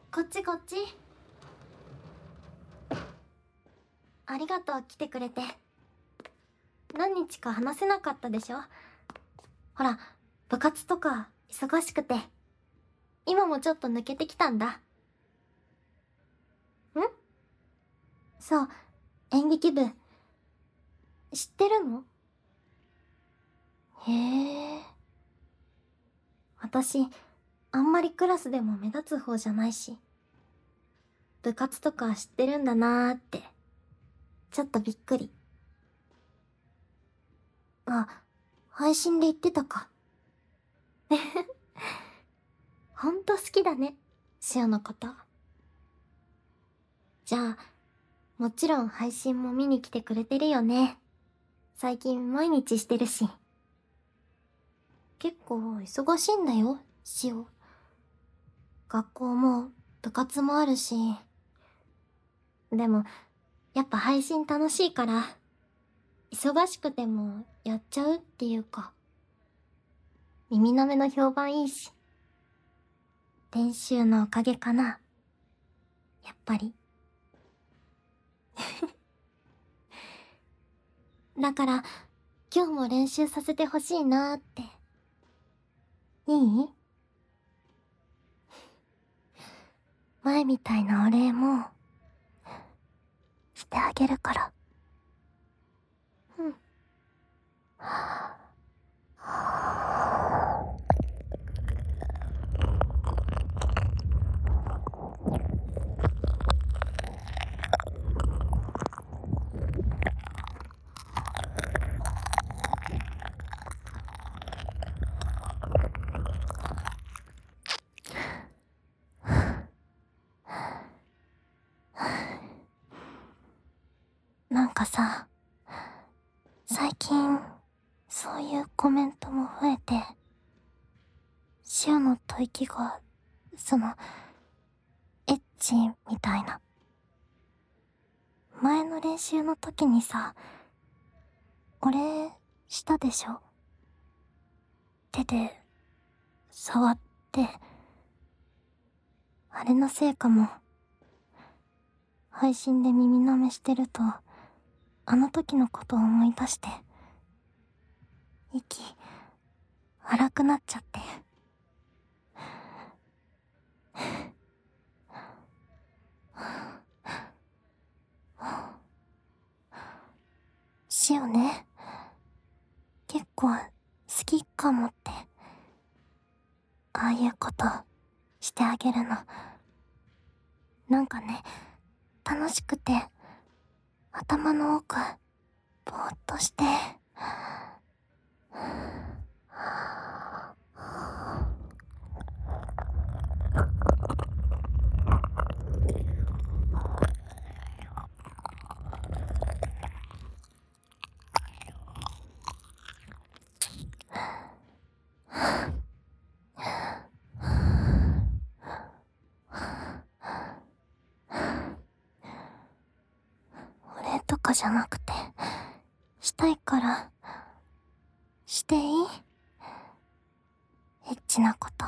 こっちこっち。ありがとう、来てくれて。何日か話せなかったでしょ。ほら、部活とか忙しくて。今もちょっと抜けてきたんだ。そう、演劇部。知ってるの？へえ。私、あんまりクラスでも目立つ方じゃないし。部活とか知ってるんだなーって。ちょっとびっくり。あ、配信で言ってたか。ほんと好きだね、シオのこと。じゃあ、もちろん配信も見に来てくれてるよね。最近毎日してるし。結構忙しいんだよ、シオ。学校も部活もあるし。でも、やっぱ配信楽しいから、忙しくてもやっちゃうっていうか。耳の目の評判いいし。練習のおかげかな。やっぱり。だから、今日も練習させてほしいなーって。いい？前みたいなお礼も、してあげるから。うん。なんかさ、最近、そういうコメントも増えて、シオの吐息が、エッチみたいな。前の練習の時にさ、お礼したでしょ？手で、触って、あれのせいかも。配信で耳舐めしてると、あの時のことを思い出して、息、荒くなっちゃって。シオね、結構好きかもって。ああいうことしてあげるの。なんかね、楽しくて、頭の奥、ぼーっとして。お礼とかじゃなくて、したいから、していい？エッチなこと。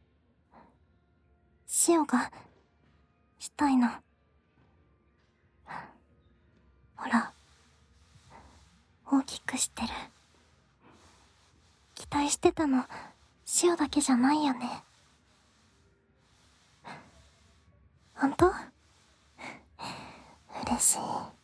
シオが、したいの。ほら、大きくしてる。期待してたの、シオだけじゃないよね。ほんと？嬉しい。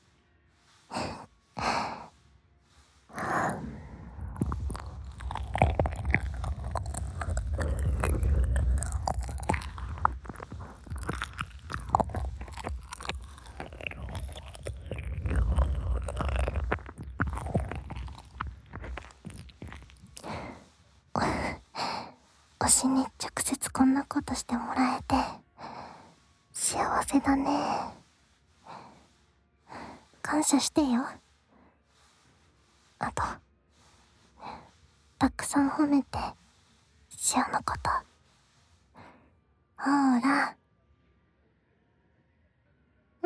推しに直接こんなことしてもらえて、幸せだね。感謝してよ。あと、たくさん褒めて、シオのこと。ほーら。うん。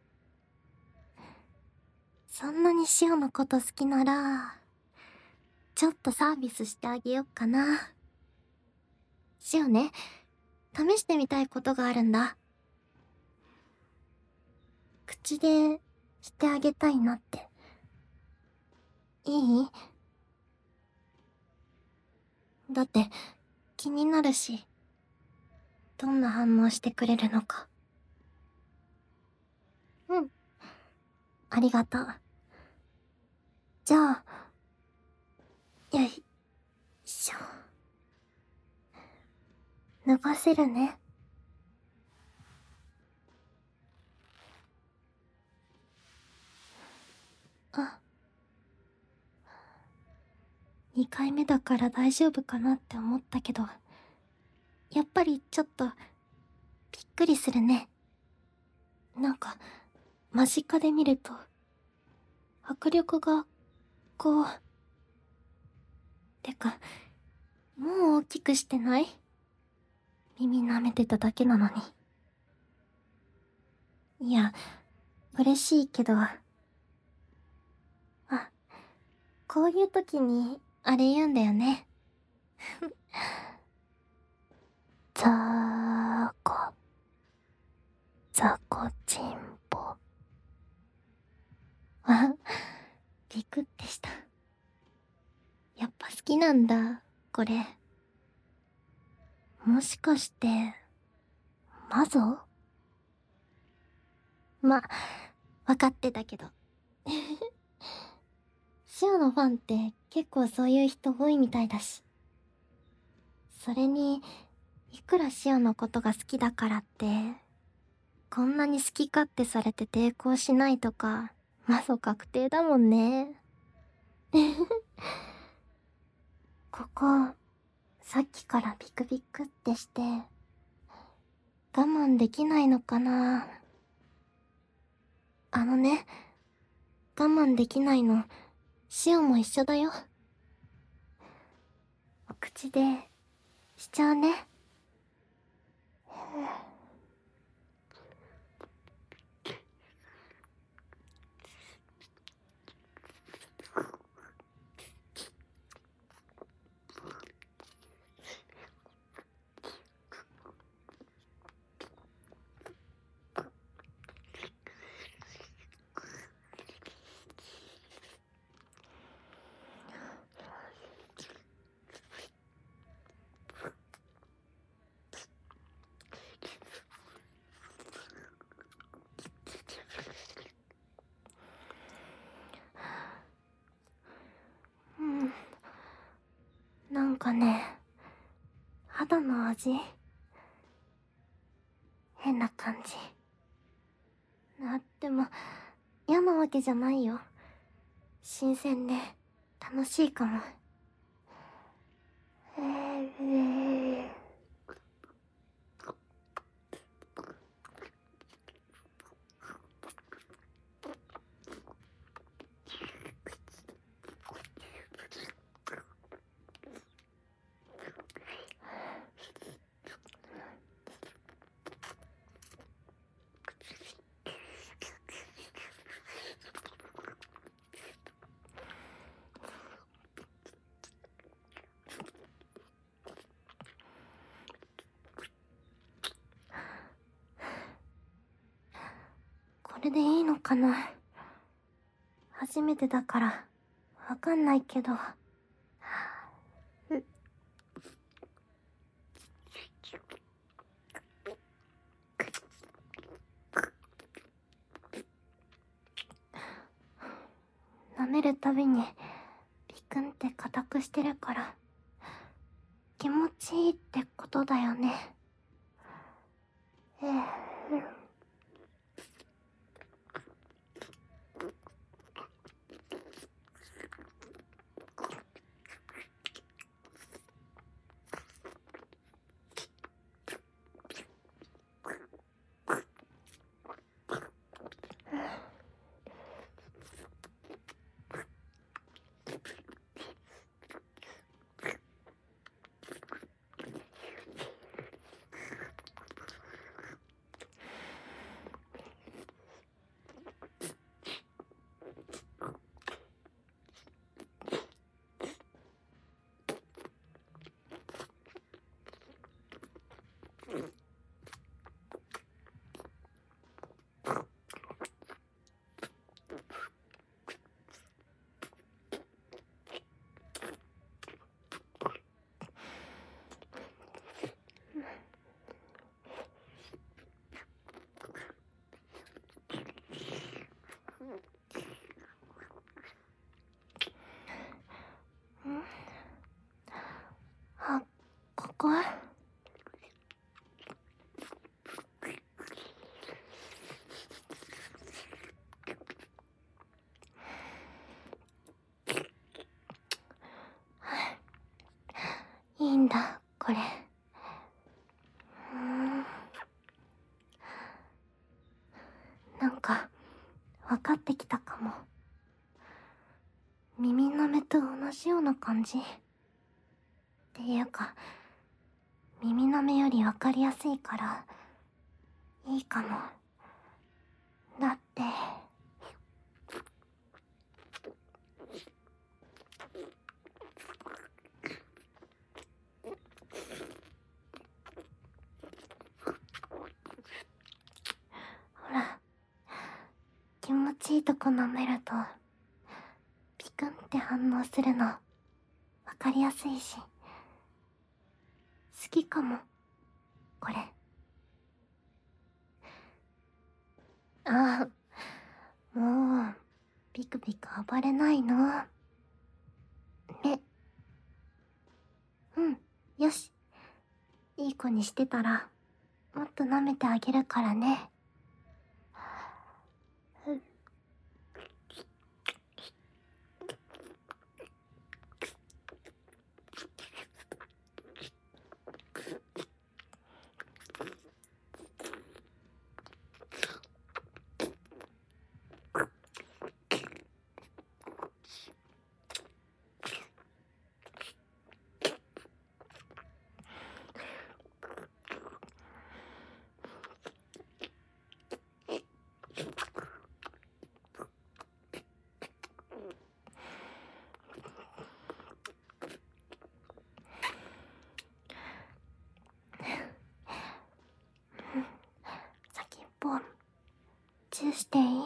そんなにシオのこと好きなら、ちょっとサービスしてあげよっかな。シオね、試してみたいことがあるんだ。 口でしてあげたいなって。いい？だって気になるし、どんな反応してくれるのか。うん。ありがとう。じゃあ、よいしょ。脱がせるね。あ、2回目だから大丈夫かなって思ったけど、やっぱりちょっと、びっくりするね。なんか、間近で見ると、迫力が、こう、てか、もう大きくしてない？耳舐めてただけなのに。いや、嬉しいけど、こういう時に、あれ言うんだよね。ザーコ、ザコチンポ。ビクってした。やっぱ好きなんだ、これ。もしかして、マゾ？ま、わかってたけど。シオのファンって結構そういう人多いみたいだし。それに、いくらシオのことが好きだからって、こんなに好き勝手されて抵抗しないとか、マゾ確定だもんね。ここ、さっきからビクビクってして、我慢できないのかな。あのね、我慢できないの、シオも一緒だよ。お口で、しちゃうね。うん。なんかね、肌の味変な感じ。でも、嫌なわけじゃないよ。新鮮で、楽しいかも。これでいいのかな。初めてだから、わかんないけど。舐めるたびに、ビクンって硬くしてるから、気持ちいいってことだよね。 か？いいんだ、これ。なんか、分かってきたかも。耳の目と同じような感じ。っていうか、耳の目より分かりやすいから、いいかも。だって、ほら、気持ちいいとこ舐めると、ピクンって反応するの、分かりやすいし。好きかも、これ。ああ、もう、ピクピク暴れないの。うん、よし。いい子にしてたら、もっと舐めてあげるからね。先っぽ、チューしていい？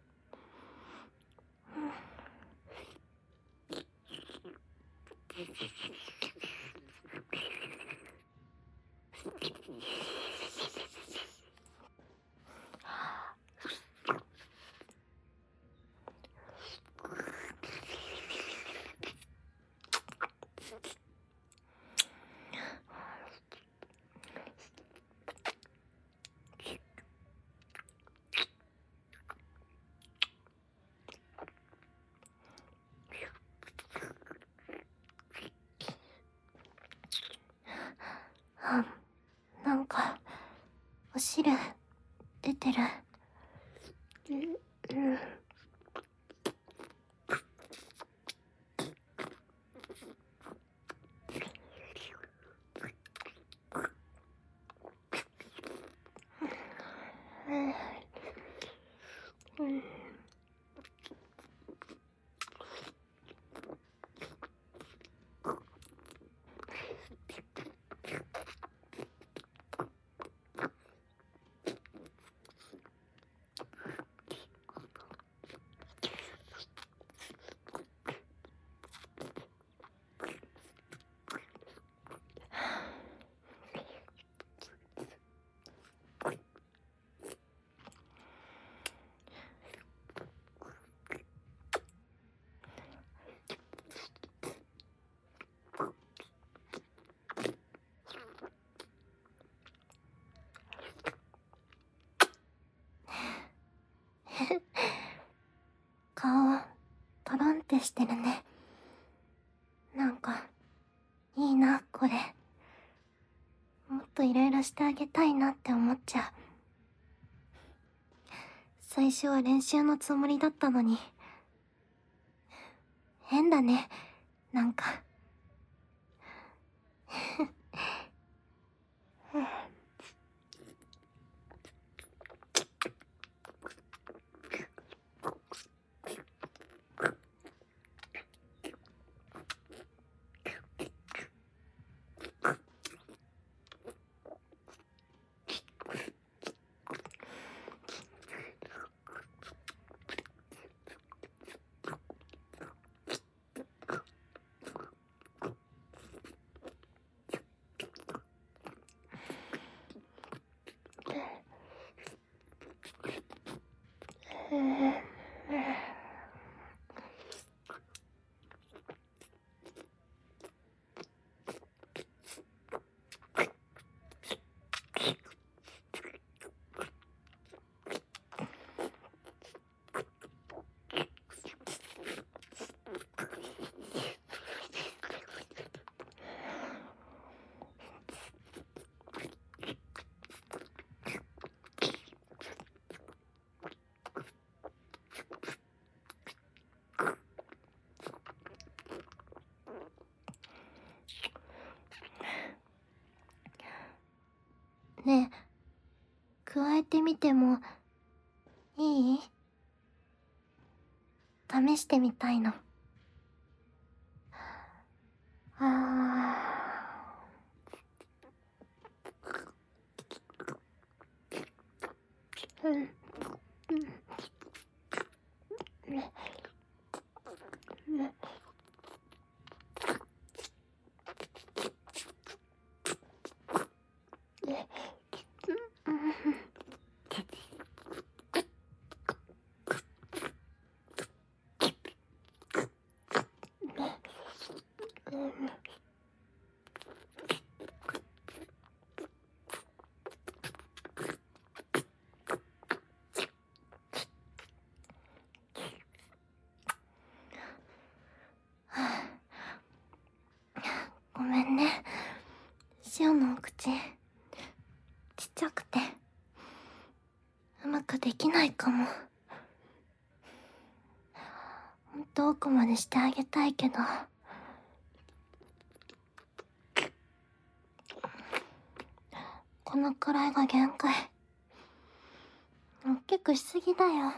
なんか、お汁、出てる。顔、トロンってしてるね。なんか、いいな、これ。もっといろいろしてあげたいなって思っちゃう。最初は練習のつもりだったのに。変だね、なんか。 加えてみてもいい？試してみたいの。うん。ごめんね。シオのお口、ちっちゃくて、うまくできないかも。ほんと奥までしてあげたいけど。このくらいが限界。大きくしすぎだよ。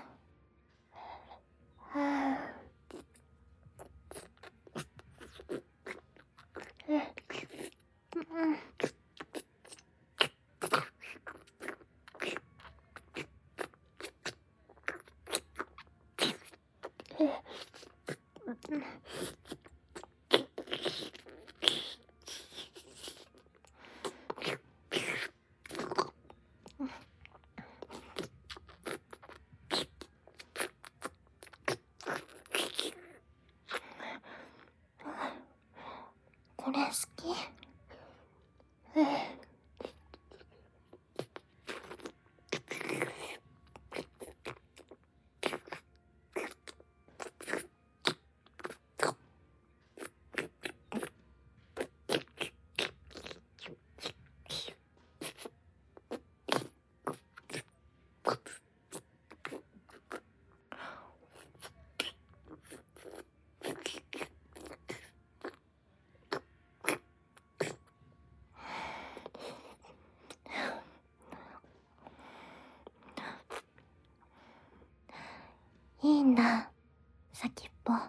これ好き？いいんだ、先っぽ。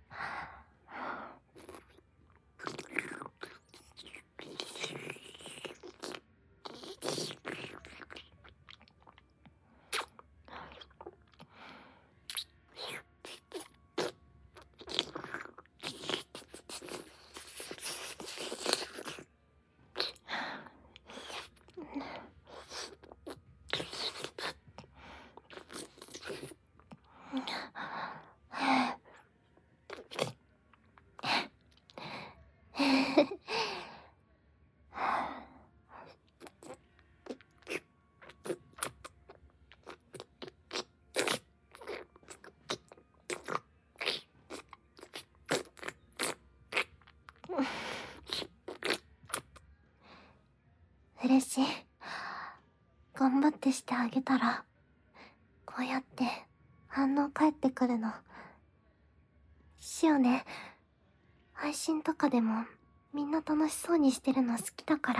嬉しい。頑張ってしてあげたら、こうやって反応返ってくるの。シオね、配信とかでもみんな楽しそうにしてるの好きだから。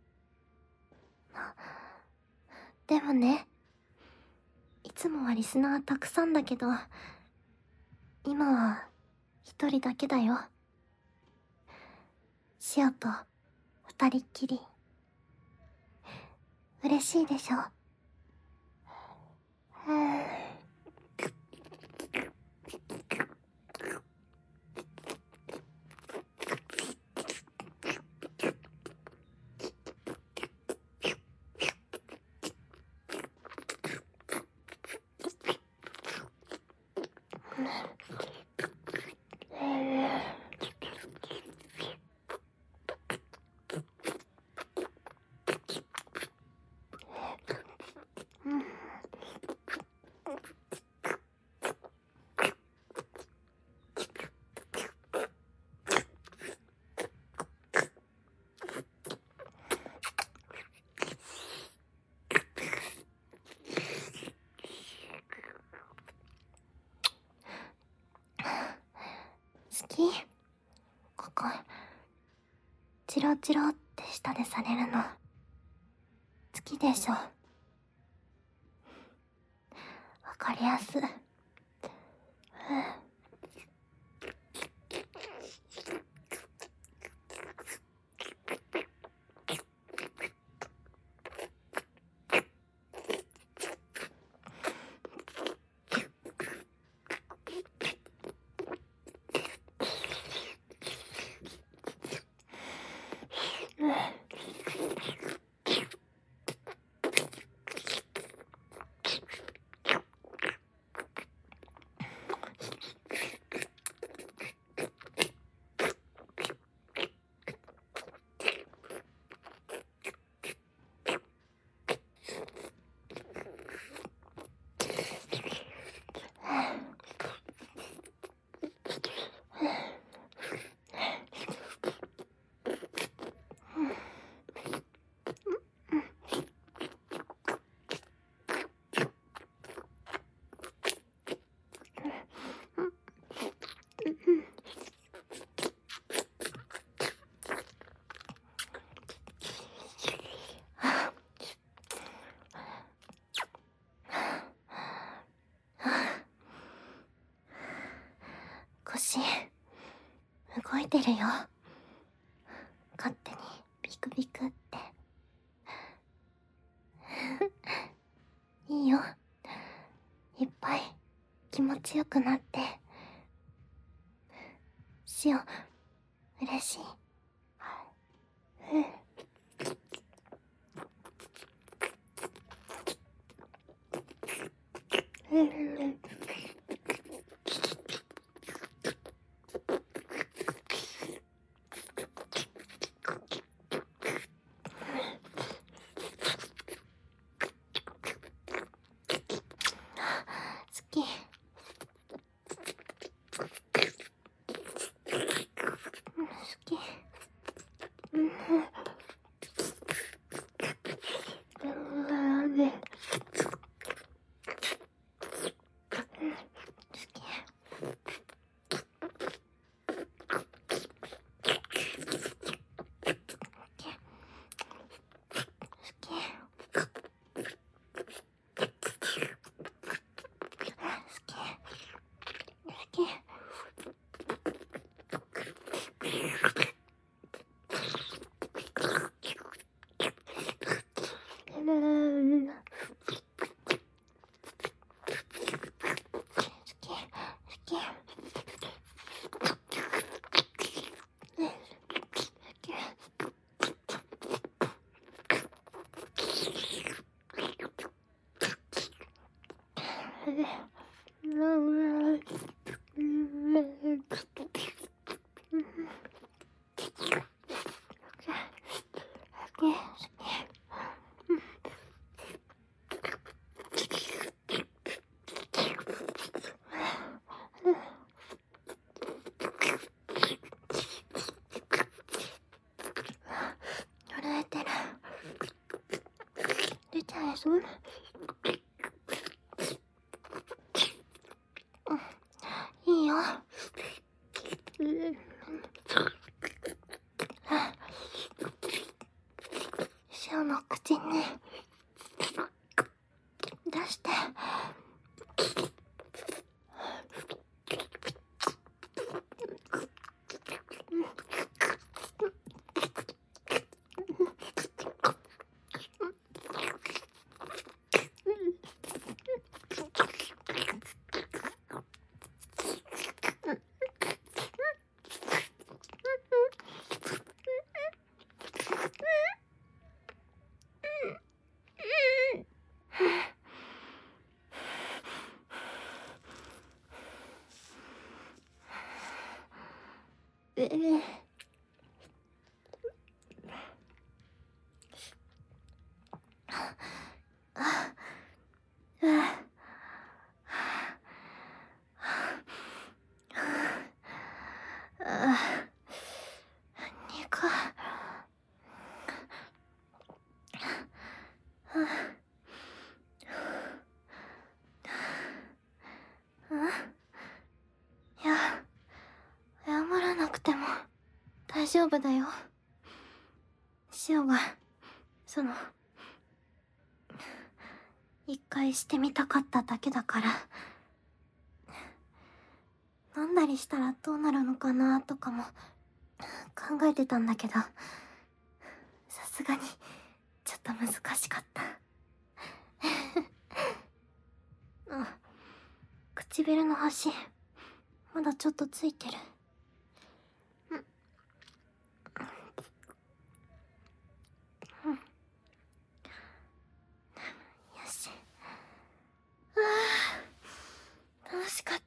でもね、いつもはリスナーたくさんだけど、今は一人だけだよ。シオと二人っきり。嬉しいでしょ？好き？ここ、チロチロって舌でされるの。好きでしょ？ かりやす。腰動いてるよ。勝手にビクビクって。いいよ。いっぱい気持ちよくなって。シオ、嬉しい。好き。好き。震えてる。出ちゃいそう。いいよ。シオの口に出して。いや、謝らなくても大丈夫だよ。シオが、 一回してみたかっただけだから。飲んだりしたらどうなるのかなとかも考えてたんだけど、さすがにちょっと難しかった。あ、唇の端まだちょっとついてる。よし。楽しかった。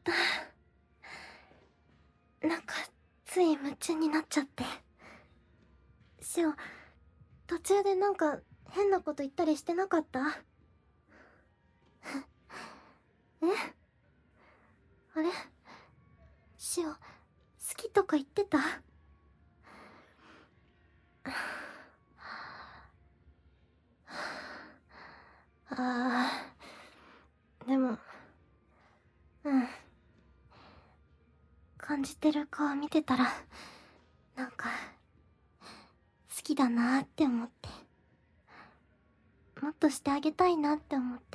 なんかつい夢中になっちゃって。シオ、途中でなんか変なこと言ったりしてなかった？え？あれ？シオ、好きとか言ってた？でも、感じてる顔見てたら、なんか、好きだなーって思って。もっとしてあげたいなって思って。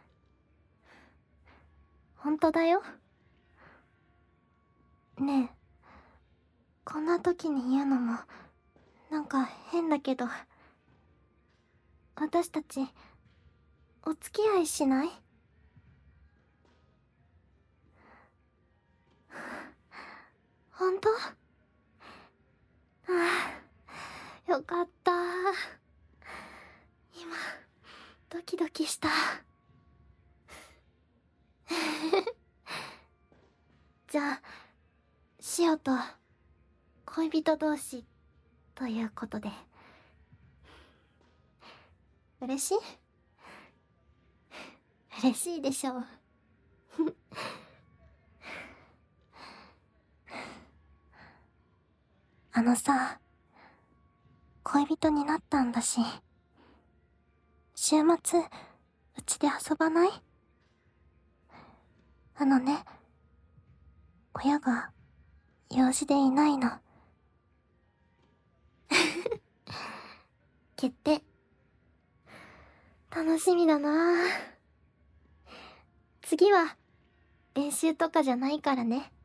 本当だよ。ねえ、こんな時に言うのも、なんか変だけど、私たち、お付き合いしない？本当？ああ、よかったー。今、ドキドキした。じゃあ、シオと恋人同士ということで。嬉しい？嬉しいでしょう。あのさ、恋人になったんだし、週末、うちで遊ばない？あのね、親が用事でいないの。決定。楽しみだなぁ。次は練習とかじゃないからね。